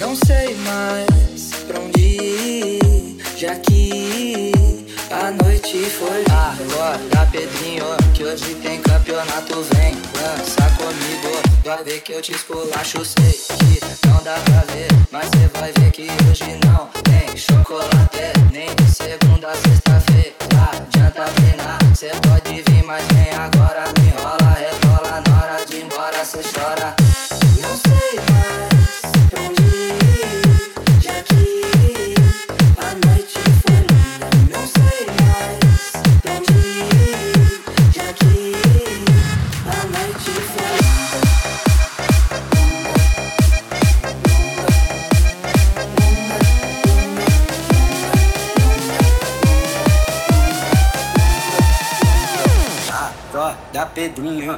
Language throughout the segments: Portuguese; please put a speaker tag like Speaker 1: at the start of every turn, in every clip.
Speaker 1: Não sei mais pra onde ir, já que a noite foi. Acorda, Pedrinho, que hoje tem campeonato. Vem, dança comigo, vai ver que eu te esculacho. Sei que não dá pra ver, mas cê vai ver que hoje não tem chocolate. Nem de segunda a sexta-feira, adianta treinar. Cê pode vir, mas vem agora. Me enrola, rebola, na hora de ir embora cê chora. Não sei mais pra onde ir, já que a noite foi longa. Não sei mais pra onde ir, já que a noite foi longa. Acorda, Pedrinho.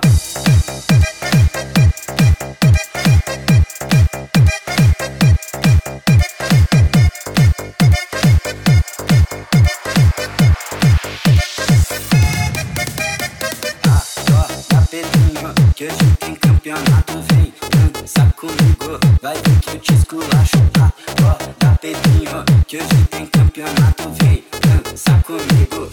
Speaker 1: Que hoje tem campeonato, vem, dança comigo, vai ver que eu te esculacho. Acorda, Pedrinho, que hoje tem campeonato, vem, dança comigo.